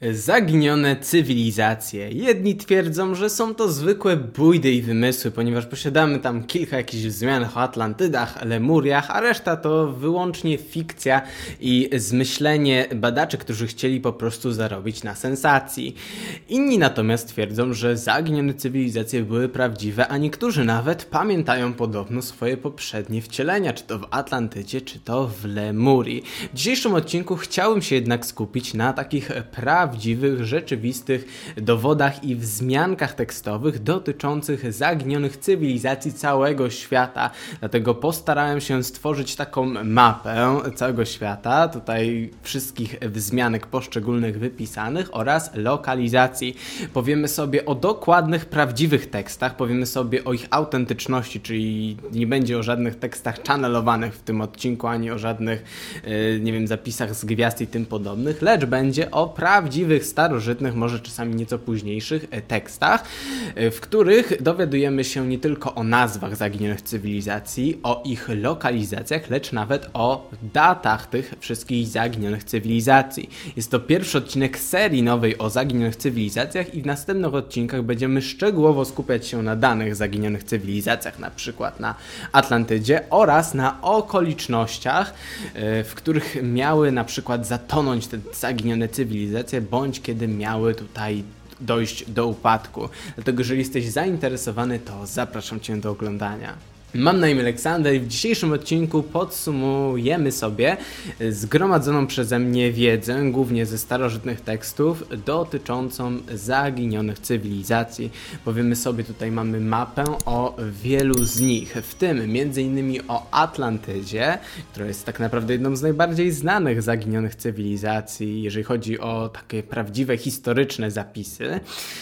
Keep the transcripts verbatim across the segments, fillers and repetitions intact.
Zaginione cywilizacje. Jedni twierdzą, że są to zwykłe bójdy i wymysły, ponieważ posiadamy tam kilka jakichś wzmianek o Atlantydach, Lemuriach, a reszta to wyłącznie fikcja i zmyślenie badaczy, którzy chcieli po prostu zarobić na sensacji. Inni natomiast twierdzą, że zaginione cywilizacje były prawdziwe, a niektórzy nawet pamiętają podobno swoje poprzednie wcielenia, czy to w Atlantydzie, czy to w Lemurii. W dzisiejszym odcinku chciałbym się jednak skupić na takich prawdziwych prawdziwych, rzeczywistych dowodach i wzmiankach tekstowych dotyczących zaginionych cywilizacji całego świata. Dlatego postarałem się stworzyć taką mapę całego świata, tutaj wszystkich wzmianek poszczególnych wypisanych oraz lokalizacji. Powiemy sobie o dokładnych, prawdziwych tekstach, powiemy sobie o ich autentyczności, czyli nie będzie o żadnych tekstach channelowanych w tym odcinku, ani o żadnych, nie wiem, zapisach z gwiazd i tym podobnych, lecz będzie o prawdziwych starożytnych, może czasami nieco późniejszych tekstach, w których dowiadujemy się nie tylko o nazwach zaginionych cywilizacji, o ich lokalizacjach, lecz nawet o datach tych wszystkich zaginionych cywilizacji. Jest to pierwszy odcinek serii nowej o zaginionych cywilizacjach i w następnych odcinkach będziemy szczegółowo skupiać się na danych zaginionych cywilizacjach, na przykład na Atlantydzie oraz na okolicznościach, w których miały na przykład zatonąć te zaginione cywilizacje, bądź kiedy miały tutaj dojść do upadku. Dlatego jeżeli jesteś zainteresowany, to zapraszam Cię do oglądania. Mam na imię Aleksander i w dzisiejszym odcinku podsumujemy sobie zgromadzoną przeze mnie wiedzę, głównie ze starożytnych tekstów, dotyczącą zaginionych cywilizacji. Powiemy sobie, tutaj mamy mapę o wielu z nich, w tym m.in. o Atlantydzie, która jest tak naprawdę jedną z najbardziej znanych zaginionych cywilizacji, jeżeli chodzi o takie prawdziwe, historyczne zapisy,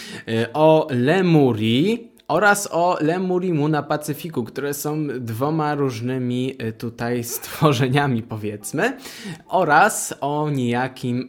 o Lemurii, oraz o Lemurimu na Pacyfiku, które są dwoma różnymi tutaj stworzeniami, powiedzmy, oraz o niejakim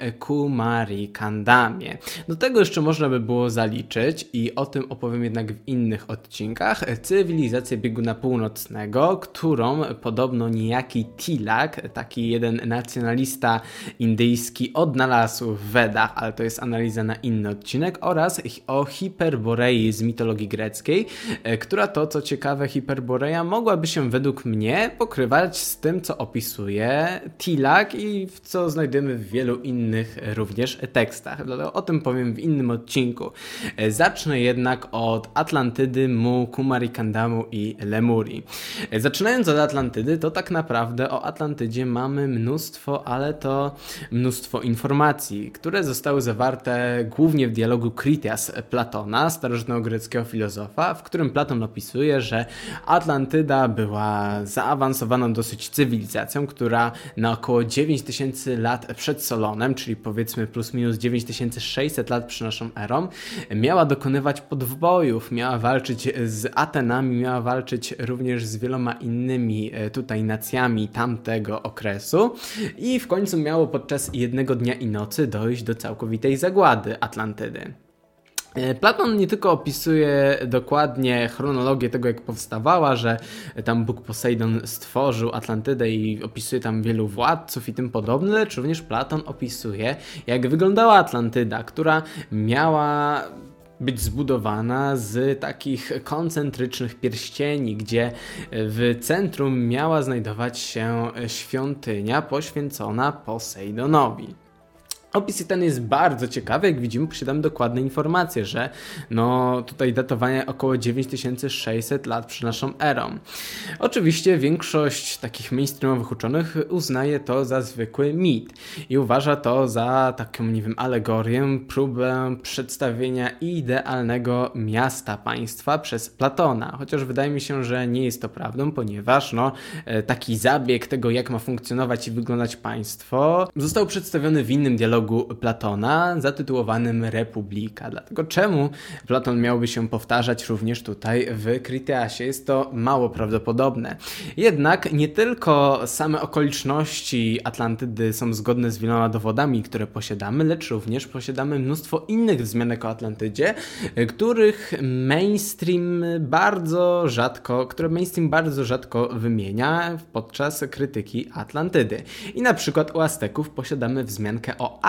Kumarikandamie. Do tego jeszcze można by było zaliczyć, i o tym opowiem jednak w innych odcinkach, cywilizację bieguna północnego, którą podobno niejaki Tilak, taki jeden nacjonalista indyjski, odnalazł w Wedach, ale to jest analiza na inny odcinek, oraz o Hiperborei z mitologii greckiej, która to, co ciekawe, Hiperboreja mogłaby się według mnie pokrywać z tym, co opisuje Tilak i co znajdujemy w wielu innych również tekstach. O tym powiem w innym odcinku. Zacznę jednak od Atlantydy, Mu, Kumarikandamu i Lemurii. Zaczynając od Atlantydy, to tak naprawdę o Atlantydzie mamy mnóstwo, ale to mnóstwo informacji, które zostały zawarte głównie w dialogu Critias Platona, starożytnego greckiego filozofa, w którym Platon opisuje, że Atlantyda była zaawansowaną dosyć cywilizacją, która na około dziewięć tysięcy lat przed Solonem, czyli powiedzmy plus minus dziewięć tysięcy sześćset lat przed naszą erą, miała dokonywać podbojów, miała walczyć z Atenami, miała walczyć również z wieloma innymi tutaj nacjami tamtego okresu i w końcu miało podczas jednego dnia i nocy dojść do całkowitej zagłady Atlantydy. Platon nie tylko opisuje dokładnie chronologię tego, jak powstawała, że tam Bóg Posejdon stworzył Atlantydę i opisuje tam wielu władców i tym podobne, lecz również Platon opisuje, jak wyglądała Atlantyda, która miała być zbudowana z takich koncentrycznych pierścieni, gdzie w centrum miała znajdować się świątynia poświęcona Posejdonowi. Opis ten jest bardzo ciekawy, jak widzimy, posiadamy dokładne informacje, że no tutaj datowanie około dziewięć tysięcy sześćset lat przed naszą erą. Oczywiście większość takich mainstreamowych uczonych uznaje to za zwykły mit i uważa to za taką, nie wiem, alegorię, próbę przedstawienia idealnego miasta państwa przez Platona, chociaż wydaje mi się, że nie jest to prawdą, ponieważ no taki zabieg tego, jak ma funkcjonować i wyglądać państwo, został przedstawiony w innym dialogu Platona zatytułowanym Republika. Dlatego czemu Platon miałby się powtarzać również tutaj w Critiasie? Jest to mało prawdopodobne. Jednak nie tylko same okoliczności Atlantydy są zgodne z wieloma dowodami, które posiadamy, lecz również posiadamy mnóstwo innych wzmianek o Atlantydzie, których mainstream bardzo rzadko, które mainstream bardzo rzadko wymienia podczas krytyki Atlantydy. I na przykład u Azteków posiadamy wzmiankę o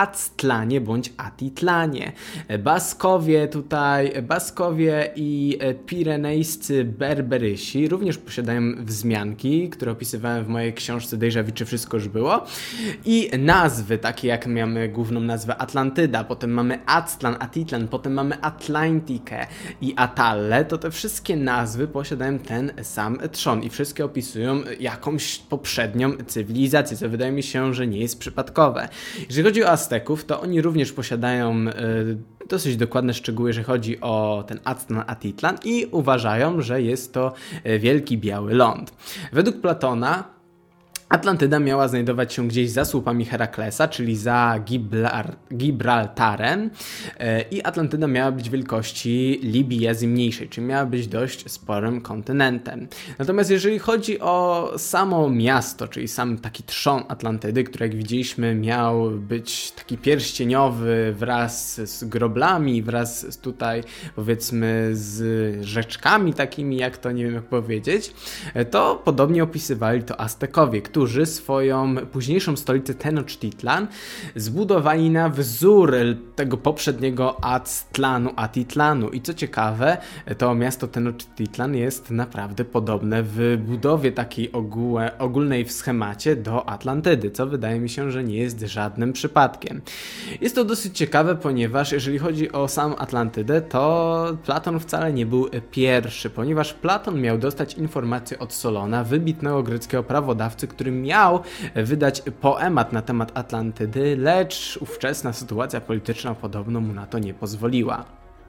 Aztlanie bądź Atitlanie. Baskowie tutaj, Baskowie i pirenejscy Berberysi również posiadają wzmianki, które opisywałem w mojej książce Déjà Vu, czy wszystko już było. I nazwy, takie jak mamy główną nazwę Atlantyda, potem mamy Aztlan, Atitlan, potem mamy Atlantikę i Atalle, to te wszystkie nazwy posiadają ten sam trzon i wszystkie opisują jakąś poprzednią cywilizację, co wydaje mi się, że nie jest przypadkowe. Jeżeli chodzi o Azteków, to oni również posiadają y, dosyć dokładne szczegóły, jeżeli chodzi o ten Aztlan, Atitlan i uważają, że jest to wielki biały ląd. Według Platona Atlantyda miała znajdować się gdzieś za słupami Heraklesa, czyli za Giblar, Gibraltarem i Atlantyda miała być wielkości Libii Azji Mniejszej, czyli miała być dość sporym kontynentem. Natomiast jeżeli chodzi o samo miasto, czyli sam taki trzon Atlantydy, który jak widzieliśmy miał być taki pierścieniowy wraz z groblami, wraz z tutaj powiedzmy z rzeczkami takimi, jak to nie wiem jak powiedzieć, to podobnie opisywali to Aztekowie, którzy którzy swoją późniejszą stolicę Tenochtitlan zbudowali na wzór tego poprzedniego Aztlanu, Atitlanu. I co ciekawe, to miasto Tenochtitlan jest naprawdę podobne w budowie takiej ogóle, ogólnej w schemacie do Atlantydy, co wydaje mi się, że nie jest żadnym przypadkiem. Jest to dosyć ciekawe, ponieważ jeżeli chodzi o samą Atlantydę, to Platon wcale nie był pierwszy, ponieważ Platon miał dostać informację od Solona, wybitnego greckiego prawodawcy, który miał wydać poemat na temat Atlantydy, lecz ówczesna sytuacja polityczna podobno mu na to nie pozwoliła.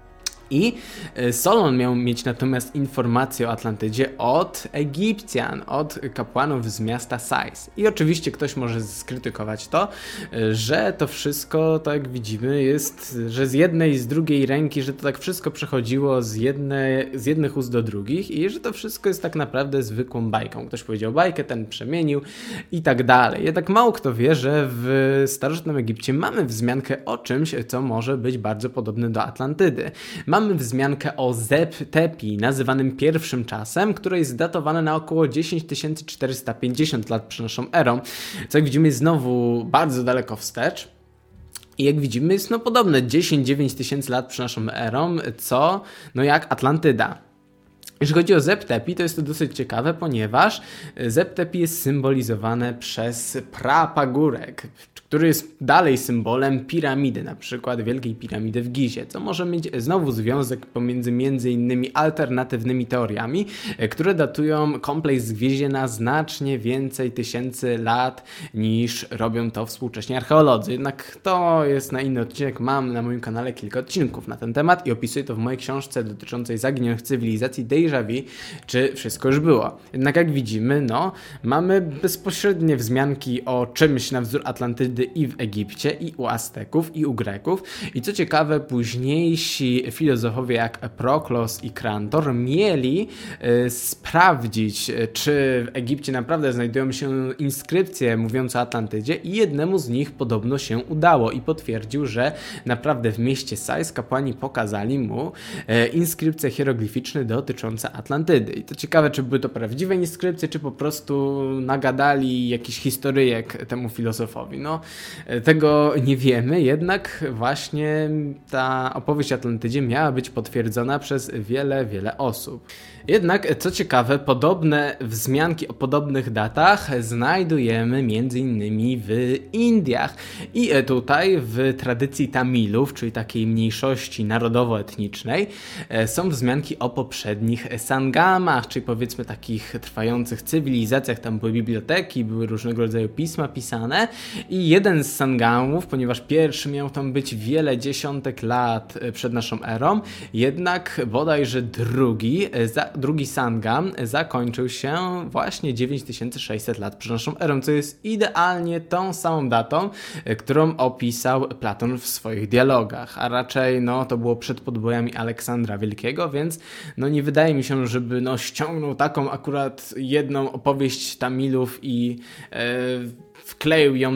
I Solon miał mieć natomiast informację o Atlantydzie od Egipcjan, od kapłanów z miasta Sais. I oczywiście ktoś może skrytykować to, że to wszystko, tak jak widzimy, jest, że z jednej i z drugiej ręki, że to tak wszystko przechodziło z, jedne, z jednych ust do drugich i że to wszystko jest tak naprawdę zwykłą bajką. Ktoś powiedział bajkę, ten przemienił i tak dalej. Jednak mało kto wie, że w starożytnym Egipcie mamy wzmiankę o czymś, co może być bardzo podobne do Atlantydy. Mamy wzmiankę o Zep-Tepi, nazywanym pierwszym czasem, które jest datowane na około dziesięć tysięcy czterysta pięćdziesiąt lat przed naszą erą, co jak widzimy jest znowu bardzo daleko wstecz. I jak widzimy jest no podobne dziesięć do dziewięciu tysięcy lat przed naszą erą, co no jak Atlantyda. Jeżeli chodzi o Zep-Tepi, to jest to dosyć ciekawe, ponieważ Zep-Tepi jest symbolizowane przez prapagórek, który jest dalej symbolem piramidy, na przykład Wielkiej Piramidy w Gizie, co może mieć znowu związek pomiędzy między innymi alternatywnymi teoriami, które datują kompleks w Gizie na znacznie więcej tysięcy lat niż robią to współcześni archeolodzy. Jednak to jest na inny odcinek, mam na moim kanale kilka odcinków na ten temat i opisuję to w mojej książce dotyczącej zaginionych cywilizacji Déjà Vu, czy wszystko już było. Jednak jak widzimy, no, mamy bezpośrednie wzmianki o czymś na wzór Atlantydy i w Egipcie, i u Azteków, i u Greków. I co ciekawe, późniejsi filozofowie jak Proklos i Krantor mieli y, sprawdzić, czy w Egipcie naprawdę znajdują się inskrypcje mówiące o Atlantydzie i jednemu z nich podobno się udało i potwierdził, że naprawdę w mieście Sais kapłani pokazali mu y, inskrypcje hieroglificzne dotyczące Atlantydy. I to ciekawe, czy były to prawdziwe inskrypcje, czy po prostu nagadali jakiś historyjek temu filozofowi. No, tego nie wiemy, jednak właśnie ta opowieść o Atlantydzie miała być potwierdzona przez wiele, wiele osób. Jednak, co ciekawe, podobne wzmianki o podobnych datach znajdujemy między innymi w Indiach. I tutaj w tradycji Tamilów, czyli takiej mniejszości narodowo-etnicznej, są wzmianki o poprzednich sangamach, czyli powiedzmy takich trwających cywilizacjach. Tam były biblioteki, były różnego rodzaju pisma pisane i jeden z sangamów, ponieważ pierwszy miał tam być wiele dziesiątek lat przed naszą erą, jednak bodajże drugi, za, drugi sangam zakończył się właśnie dziewięć tysięcy sześćset lat przed naszą erą, co jest idealnie tą samą datą, którą opisał Platon w swoich dialogach, a raczej no to było przed podbojami Aleksandra Wielkiego, więc no nie wydaje mi się, żeby no ściągnął taką akurat jedną opowieść Tamilów i e, wkleił ją do swojego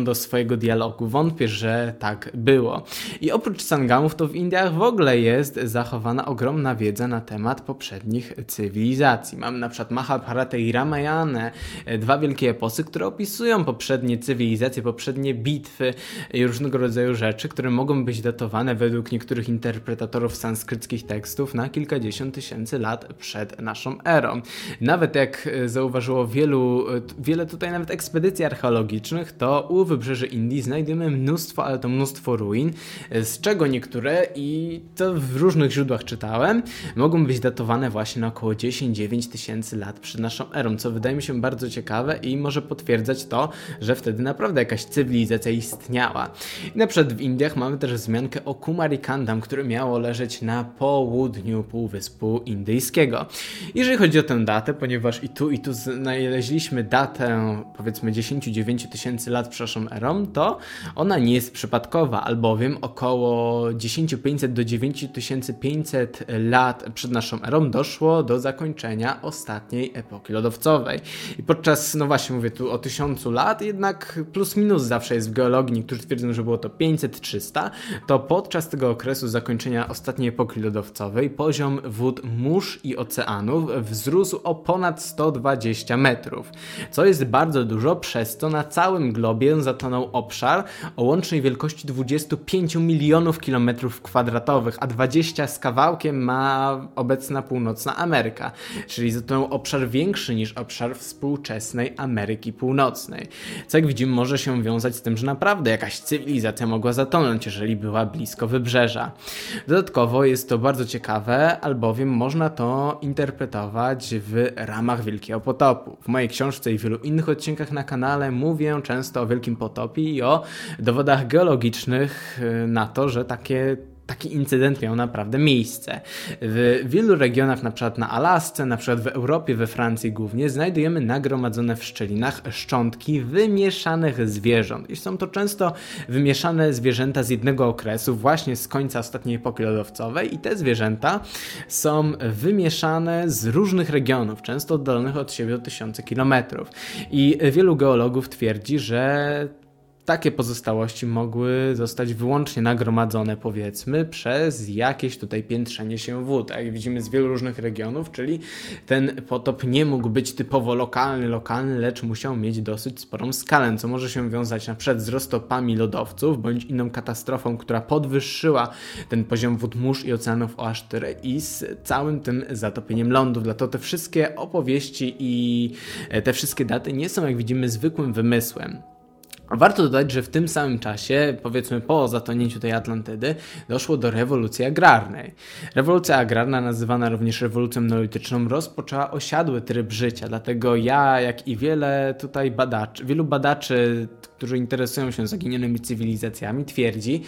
swojego dialogu. Wątpię, że tak było. I oprócz Sangamów to w Indiach w ogóle jest zachowana ogromna wiedza na temat poprzednich cywilizacji. Mamy na przykład Mahabharatę i Ramayanę, dwa wielkie eposy, które opisują poprzednie cywilizacje, poprzednie bitwy i różnego rodzaju rzeczy, które mogą być datowane według niektórych interpretatorów sanskryckich tekstów na kilkadziesiąt tysięcy lat przed naszą erą. Nawet jak zauważyło wielu, wiele tutaj nawet ekspedycji archeologicznych, to u wybrzeży Indii znajdujemy mnóstwo, ale to mnóstwo ruin, z czego niektóre, i to w różnych źródłach czytałem, mogą być datowane właśnie na około dziesięć do dziewięciu tysięcy lat przed naszą erą, co wydaje mi się bardzo ciekawe i może potwierdzać to, że wtedy naprawdę jakaś cywilizacja istniała. I na przykład w Indiach mamy też wzmiankę o Kumarikandam, które miało leżeć na południu Półwyspu Indyjskiego. Jeżeli chodzi o tę datę, ponieważ i tu i tu znaleźliśmy datę powiedzmy dziesięć do dziewięciu tysięcy lat przed naszą erą, to ona nie jest przypadkowa, albowiem około tysiąc pięćset do dziewięć tysięcy pięćset lat przed naszą erą doszło do zakończenia ostatniej epoki lodowcowej. I podczas, no właśnie mówię tu o tysiącu lat, jednak plus minus zawsze jest w geologii, niektórzy twierdzą, że było to pięćset trzysta, to podczas tego okresu zakończenia ostatniej epoki lodowcowej poziom wód mórz i oceanów wzrósł o ponad sto dwadzieścia metrów, co jest bardzo dużo, przez co na całym globie zatonął obszar o łącznej wielkości dwudziestu pięciu milionów kilometrów kwadratowych, a dwadzieścia z kawałkiem ma obecna północna Ameryka, czyli zatonął obszar większy niż obszar współczesnej Ameryki Północnej. Co jak widzimy może się wiązać z tym, że naprawdę jakaś cywilizacja mogła zatonąć, jeżeli była blisko wybrzeża. Dodatkowo jest to bardzo ciekawe, albowiem można to interpretować w ramach Wielkiego Potopu. W mojej książce i wielu innych odcinkach na kanale mówię często o Wielkim Potopie i o dowodach geologicznych na to, że takie Taki incydent miał naprawdę miejsce. W wielu regionach, na przykład na Alasce, na przykład w Europie, we Francji głównie, znajdujemy nagromadzone w szczelinach szczątki wymieszanych zwierząt. I są to często wymieszane zwierzęta z jednego okresu, właśnie z końca ostatniej epoki lodowcowej, i te zwierzęta są wymieszane z różnych regionów, często oddalonych od siebie o tysiące kilometrów. I wielu geologów twierdzi, że takie pozostałości mogły zostać wyłącznie nagromadzone, powiedzmy, przez jakieś tutaj piętrzenie się wód. Jak widzimy z wielu różnych regionów, czyli ten potop nie mógł być typowo lokalny, lokalny, lecz musiał mieć dosyć sporą skalę, co może się wiązać na przykład z roztopami lodowców, bądź inną katastrofą, która podwyższyła ten poziom wód mórz i oceanów o aż tyle, i z całym tym zatopieniem lądów. Dlatego te wszystkie opowieści i te wszystkie daty nie są, jak widzimy, zwykłym wymysłem. Warto dodać, że w tym samym czasie, powiedzmy po zatonięciu tej Atlantydy, doszło do rewolucji agrarnej. Rewolucja agrarna, nazywana również rewolucją neolityczną, rozpoczęła osiadły tryb życia, dlatego ja, jak i wiele tutaj badaczy, wielu badaczy, którzy interesują się zaginionymi cywilizacjami, twierdzi,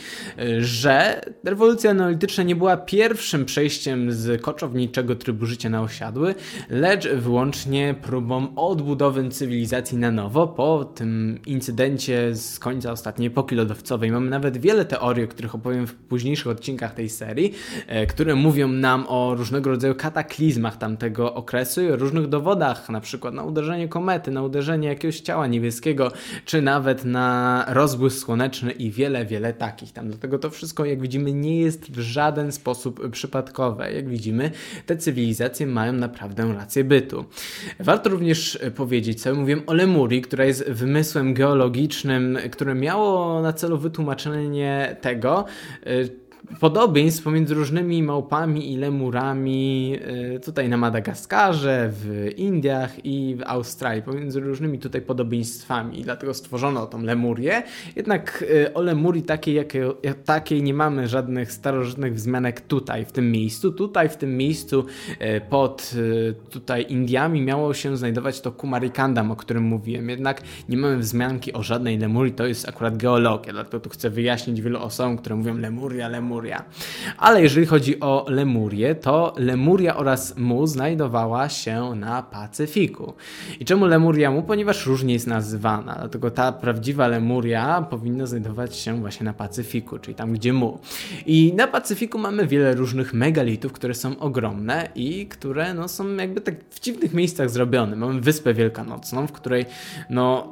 że rewolucja neolityczna nie była pierwszym przejściem z koczowniczego trybu życia na osiadły, lecz wyłącznie próbą odbudowy cywilizacji na nowo po tym incydencie z końca ostatniej epoki lodowcowej. Mamy nawet wiele teorii, o których opowiem w późniejszych odcinkach tej serii, które mówią nam o różnego rodzaju kataklizmach tamtego okresu i o różnych dowodach, na przykład na uderzenie komety, na uderzenie jakiegoś ciała niebieskiego, czy nawet na rozbłysk słoneczny i wiele, wiele takich tam. Dlatego to wszystko, jak widzimy, nie jest w żaden sposób przypadkowe. Jak widzimy, te cywilizacje mają naprawdę rację bytu. Warto również powiedzieć sobie, mówiłem o Lemurii, która jest wymysłem geologicznym, które miało na celu wytłumaczenie tego, podobieństw pomiędzy różnymi małpami i lemurami tutaj na Madagaskarze, w Indiach i w Australii, pomiędzy różnymi tutaj podobieństwami, i dlatego stworzono tą Lemurię. Jednak o Lemurii takiej, jakiej, takiej nie mamy żadnych starożytnych wzmianek tutaj, w tym miejscu. Tutaj, w tym miejscu pod tutaj Indiami miało się znajdować to Kumarikandam, o którym mówiłem. Jednak nie mamy wzmianki o żadnej Lemurii, to jest akurat geologia, dlatego tu chcę wyjaśnić wielu osobom, które mówią Lemuria, Lemuria. Ale jeżeli chodzi o Lemurię, to Lemuria oraz Mu znajdowała się na Pacyfiku. I czemu Lemuria Mu? Ponieważ różnie jest nazywana, dlatego ta prawdziwa Lemuria powinna znajdować się właśnie na Pacyfiku, czyli tam gdzie Mu. I na Pacyfiku mamy wiele różnych megalitów, które są ogromne i które no, są jakby tak w dziwnych miejscach zrobione. Mamy Wyspę Wielkanocną, w której no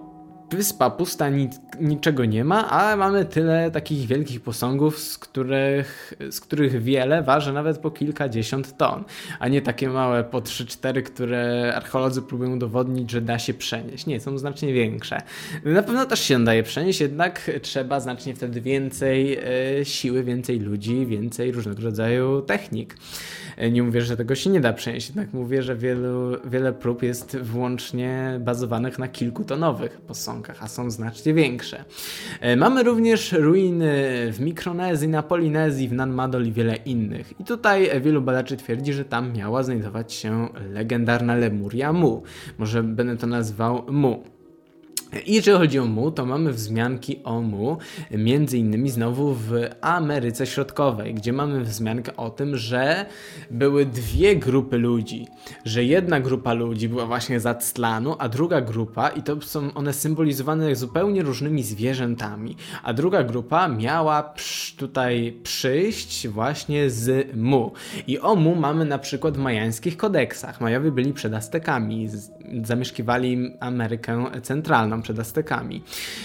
wyspa pusta, nic, niczego nie ma, a mamy tyle takich wielkich posągów, z których, z których wiele waży nawet po kilkadziesiąt ton, a nie takie małe po trzy cztery, które archeolodzy próbują udowodnić, że da się przenieść. Nie, są znacznie większe. Na pewno też się daje przenieść, jednak trzeba znacznie wtedy więcej e, siły, więcej ludzi, więcej różnego rodzaju technik. E, nie mówię, że tego się nie da przenieść, jednak mówię, że wielu, wiele prób jest wyłącznie bazowanych na kilkutonowych posągach, a są znacznie większe. E, mamy również ruiny w Mikronezji, na Polinezji, w Nan Madol i wiele innych. I tutaj wielu badaczy twierdzi, że tam miała znajdować się legendarna Lemuria Mu. Może będę to nazwał Mu. I jeżeli chodzi o Mu, to mamy wzmianki o Mu, między innymi znowu w Ameryce Środkowej, gdzie mamy wzmiankę o tym, że były dwie grupy ludzi, że jedna grupa ludzi była właśnie z Aztlanu, a druga grupa, i to są one symbolizowane zupełnie różnymi zwierzętami, a druga grupa miała przy, tutaj przyjść właśnie z Mu. I o Mu mamy na przykład w majańskich kodeksach. Majowie byli przed Aztekami, zamieszkiwali Amerykę Centralną przed Aztekami.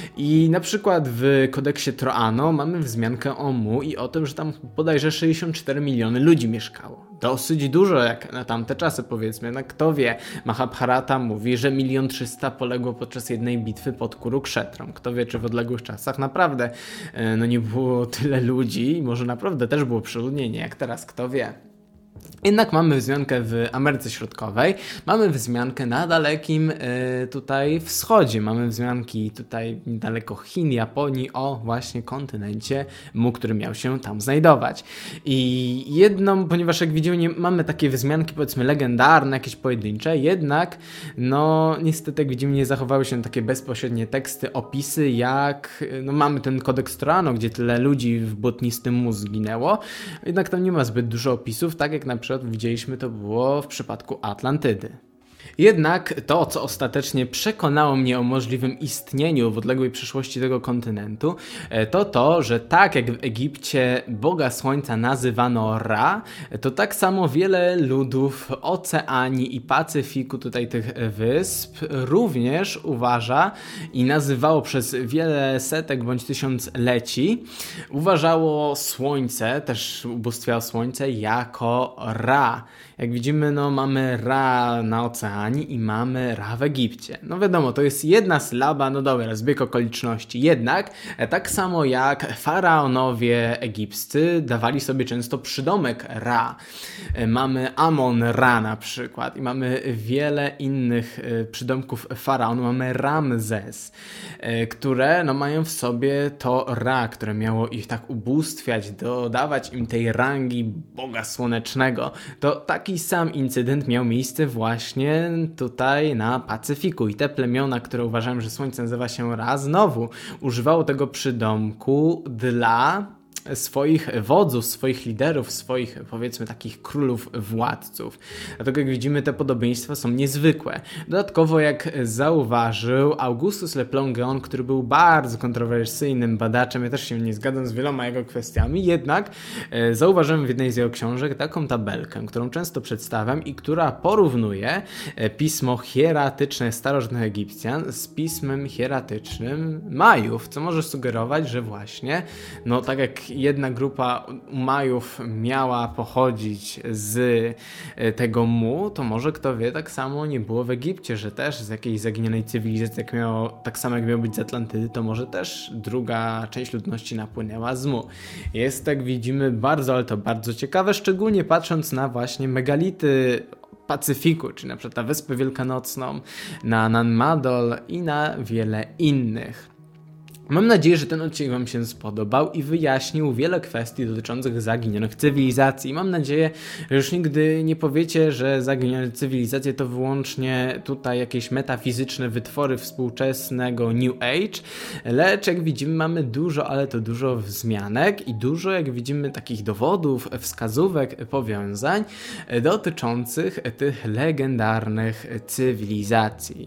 I na przykład w kodeksie Troano mamy wzmiankę o Mu i o tym, że tam bodajże sześćdziesiąt cztery miliony ludzi mieszkało. Dosyć dużo jak na tamte czasy, powiedzmy. No kto wie, Mahabharata mówi, że milion trzysta poległo podczas jednej bitwy pod Kurukshetrą. Kto wie, czy w odległych czasach naprawdę no nie było tyle ludzi i może naprawdę też było przeludnienie, jak teraz, kto wie. Jednak mamy wzmiankę w Ameryce Środkowej, mamy wzmiankę na dalekim y, tutaj wschodzie, mamy wzmianki tutaj niedaleko Chin, Japonii o właśnie kontynencie Mu, który miał się tam znajdować. I jedną, ponieważ jak widzimy nie mamy takie wzmianki powiedzmy legendarne, jakieś pojedyncze, jednak no niestety jak widzimy nie zachowały się takie bezpośrednie teksty, opisy jak no mamy ten kodeks Troano, gdzie tyle ludzi w błotnistym Mu zginęło, jednak tam nie ma zbyt dużo opisów, tak jak na przykład widzieliśmy to było w przypadku Atlantydy. Jednak to, co ostatecznie przekonało mnie o możliwym istnieniu w odległej przyszłości tego kontynentu, to to, że tak jak w Egipcie Boga Słońca nazywano Ra, to tak samo wiele ludów Oceanii i Pacyfiku, tutaj tych wysp, również uważa i nazywało przez wiele setek bądź tysiącleci, uważało Słońce, też ubóstwiało Słońce jako Ra. Jak widzimy, no mamy Ra na Oceanii i mamy Ra w Egipcie. No wiadomo, to jest jedna sylaba, no dobra, zbieg okoliczności. Jednak tak samo jak faraonowie egipscy dawali sobie często przydomek Ra. Mamy Amon-Ra na przykład i mamy wiele innych przydomków faraonu. Mamy Ramzes, które no mają w sobie to Ra, które miało ich tak ubóstwiać, dodawać im tej rangi Boga Słonecznego. To taki sam incydent miał miejsce właśnie tutaj na Pacyfiku i te plemiona, które uważają, że Słońce nazywa się Ra, znowu używało tego przydomku dla swoich wodzów, swoich liderów, swoich powiedzmy takich królów, władców. Dlatego jak widzimy te podobieństwa są niezwykłe. Dodatkowo jak zauważył Augustus Le Plongeon, który był bardzo kontrowersyjnym badaczem, ja też się nie zgadzam z wieloma jego kwestiami, jednak e, zauważyłem w jednej z jego książek taką tabelkę, którą często przedstawiam i która porównuje e, pismo hieratyczne starożytnych Egipcjan z pismem hieratycznym Majów, co może sugerować, że właśnie, no tak jak jedna grupa Majów miała pochodzić z tego Mu, to może kto wie, tak samo nie było w Egipcie, że też z jakiejś zaginionej cywilizacji, jak miało, tak samo jak miało być z Atlantydy, to może też druga część ludności napłynęła z Mu. Jest, jak widzimy, bardzo, ale to bardzo ciekawe, szczególnie patrząc na właśnie megality Pacyfiku, czyli na przykład na Wyspę Wielkanocną, na Nan Madol i na wiele innych. Mam nadzieję, że ten odcinek Wam się spodobał i wyjaśnił wiele kwestii dotyczących zaginionych cywilizacji. Mam nadzieję, że już nigdy nie powiecie, że zaginione cywilizacje to wyłącznie tutaj jakieś metafizyczne wytwory współczesnego New Age, lecz jak widzimy mamy dużo, ale to dużo wzmianek i dużo, jak widzimy, takich dowodów, wskazówek, powiązań dotyczących tych legendarnych cywilizacji.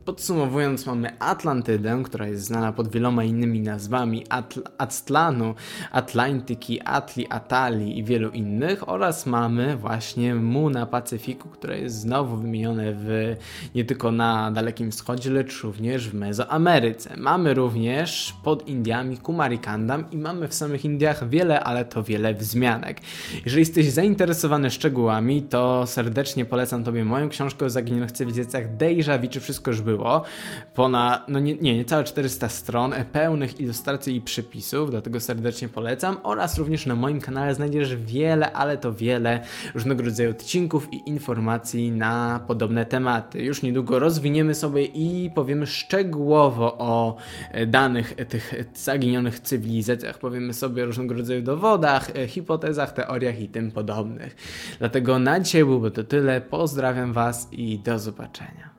podsumowując, mamy Atlantydę, która jest znana pod wieloma innymi nazwami Atl- Aztlanu, Atlantyki, Atli, Atali i wielu innych, oraz mamy właśnie Mu na Pacyfiku, które jest znowu wymienione w, nie tylko na Dalekim Wschodzie, lecz również w Mezoameryce. Mamy również pod Indiami Kumarikandam i mamy w samych Indiach wiele, ale to wiele wzmianek. Jeżeli jesteś zainteresowany szczegółami, to serdecznie polecam Tobie moją książkę o zaginionych cywilizacjach Deja Vu, czy wszystko już było. Ponad, no nie, nie, niecałe czterysta stron, pełnych ilustracji i przypisów, dlatego serdecznie polecam. Oraz również na moim kanale znajdziesz wiele, ale to wiele różnego rodzaju odcinków i informacji na podobne tematy. Już niedługo rozwiniemy sobie i powiemy szczegółowo o danych tych zaginionych cywilizacjach. Powiemy sobie o różnego rodzaju dowodach, hipotezach, teoriach i tym podobnych. Dlatego na dzisiaj byłoby to tyle. Pozdrawiam Was i do zobaczenia.